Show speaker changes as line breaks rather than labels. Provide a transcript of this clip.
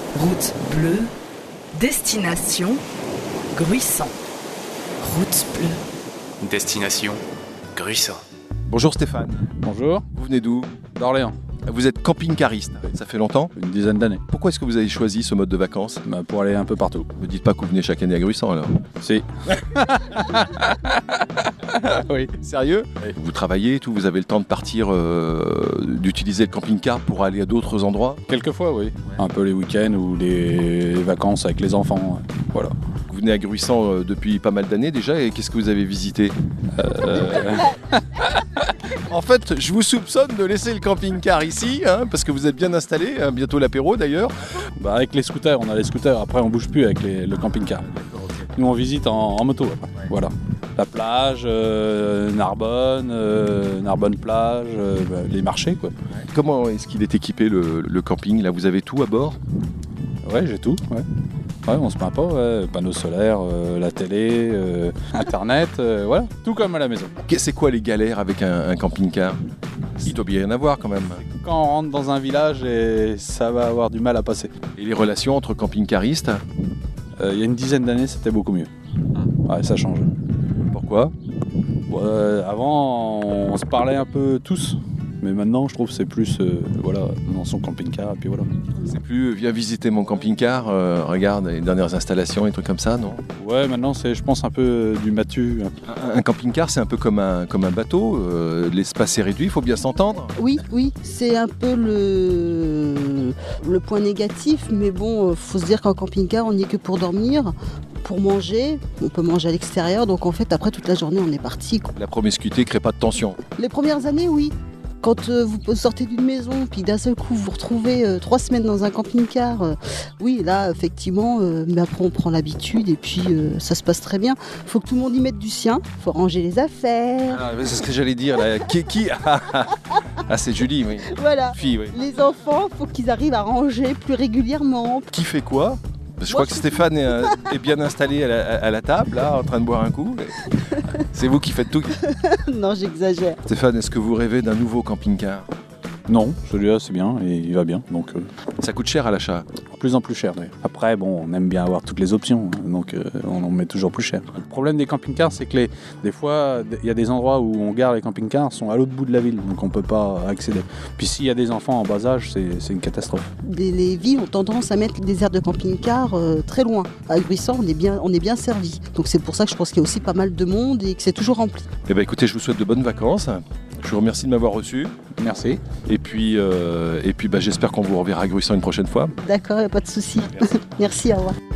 Route bleue, destination Gruissan. Route bleue.
Destination Gruissan.
Bonjour Stéphane.
Bonjour.
Vous venez d'où?
D'Orléans.
Vous êtes camping-cariste. Ça fait longtemps?
Une dizaine d'années.
Pourquoi est-ce que vous avez choisi ce mode de vacances?
Pour aller un peu partout.
Ne me dites pas que vous venez chaque année à Gruissan alors.
Si. Oui.
Sérieux?
Oui.
Vous travaillez et tout, vous avez le temps de partir, d'utiliser le camping-car pour aller à d'autres endroits?
Quelquefois, oui. Un peu les week-ends ou les vacances avec les enfants. Voilà.
Vous venez à Gruissan depuis pas mal d'années déjà, et qu'est-ce que vous avez visité? En fait, je vous soupçonne de laisser le camping-car ici, parce que vous êtes bien installé, bientôt l'apéro d'ailleurs.
Avec les scooters, on a les scooters. Après, on bouge plus avec le camping-car. Nous, on visite en moto. Après. Voilà. La plage, Narbonne, Narbonne plage, les marchés, quoi.
Comment est-ce qu'il est équipé le camping? Là, vous avez tout à bord?
Ouais, j'ai tout. Ouais. Ouais, on se plaint pas, ouais. Panneaux solaires, la télé, internet, voilà, tout comme à la maison.
C'est quoi les galères avec un camping-car? Il doit bien y en avoir quand même.
Quand on rentre dans un village, et ça va avoir du mal à passer.
Et les relations entre camping-caristes?
Il y a une dizaine d'années, c'était beaucoup mieux. Ouais, ça change.
Pourquoi?
Avant, on se parlait un peu tous. Mais maintenant, je trouve que c'est plus, dans son camping-car, et puis voilà.
C'est plus viens visiter mon camping-car, regarde les dernières installations et trucs comme ça, non?
Ouais, maintenant, c'est, je pense, un peu du matu.
Un camping-car, c'est un peu comme un bateau, l'espace est réduit, il faut bien s'entendre.
Oui, c'est un peu le point négatif, mais bon, faut se dire qu'en camping-car, on n'y est que pour dormir. Pour manger, on peut manger à l'extérieur, donc en fait, après toute la journée, on est parti.
La promiscuité crée pas de tension.
Les premières années, oui. Quand vous sortez d'une maison, puis d'un seul coup, vous vous retrouvez 3 semaines dans un camping-car, oui, là, effectivement, mais après, on prend l'habitude et puis ça se passe très bien. Il faut que tout le monde y mette du sien, il faut ranger les affaires.
Ah, c'est ce que j'allais dire, là. Qui Ah, c'est Julie, oui.
Voilà.
Fille, oui.
Les enfants, il faut qu'ils arrivent à ranger plus régulièrement.
Qui fait quoi? Je crois que Stéphane est bien installé à la table, là, en train de boire un coup. C'est vous qui faites tout.
Non, j'exagère.
Stéphane, est-ce que vous rêvez d'un nouveau camping-car?
Non, celui-là, c'est bien, et il va bien, donc...
Ça coûte cher à l'achat.
De plus en plus cher, d'ailleurs. Après, bon, on aime bien avoir toutes les options, donc on en met toujours plus cher. Le problème des camping-cars, c'est que des fois, il y a des endroits où on gare les camping-cars sont à l'autre bout de la ville, donc on ne peut pas accéder. Puis s'il y a des enfants en bas âge, c'est une catastrophe.
Les villes ont tendance à mettre des aires de camping-car très loin. À Gruissan, on est bien servi. Donc c'est pour ça que je pense qu'il y a aussi pas mal de monde et que c'est toujours rempli.
Eh bien, écoutez, je vous souhaite de bonnes vacances. Je vous remercie de m'avoir reçu.
Merci.
Et puis j'espère qu'on vous reverra à Gruissan une prochaine fois.
D'accord, pas de souci. Merci, au revoir.